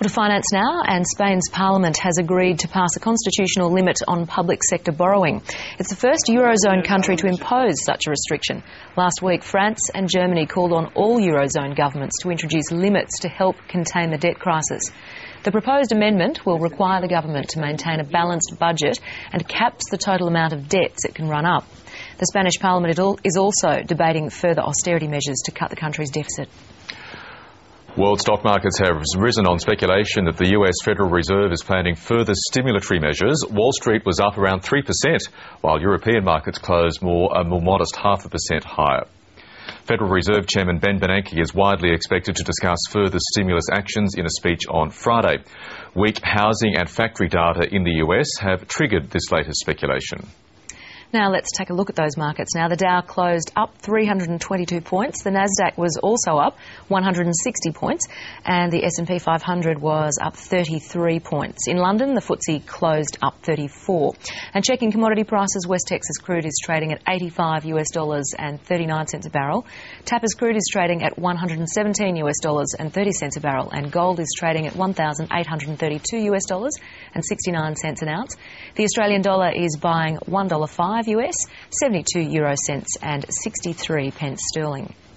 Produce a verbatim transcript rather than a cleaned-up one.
Well, to finance now, and Spain's Parliament has agreed to pass a constitutional limit on public sector borrowing. It's the first Eurozone country to impose such a restriction. Last week, France and Germany called on all Eurozone governments to introduce limits to help contain the debt crisis. The proposed amendment will require the government to maintain a balanced budget and caps the total amount of debts it can run up. The Spanish Parliament is also debating further austerity measures to cut the country's deficit. World stock markets have risen on speculation that the U S Federal Reserve is planning further stimulatory measures. Wall Street was up around three percent, while European markets closed more, a more modest half a percent higher. Federal Reserve Chairman Ben Bernanke is widely expected to discuss further stimulus actions in a speech on Friday. Weak housing and factory data in the U S have triggered this latest speculation. Now let's take a look at those markets now. The Dow closed up three hundred twenty-two points. The Nasdaq was also up one hundred sixty points, and the S and P five hundred was up thirty-three points. In London, the F T S E closed up thirty-four. And checking commodity prices, West Texas crude is trading at eighty-five US dollars and thirty-nine cents a barrel. Tapper's crude is trading at one hundred seventeen US dollars and thirty cents a barrel, and gold is trading at one thousand eight hundred thirty-two US dollars and sixty-nine cents an ounce. The Australian dollar is buying one dollar five U S, seventy-two euro cents and sixty-three pence sterling.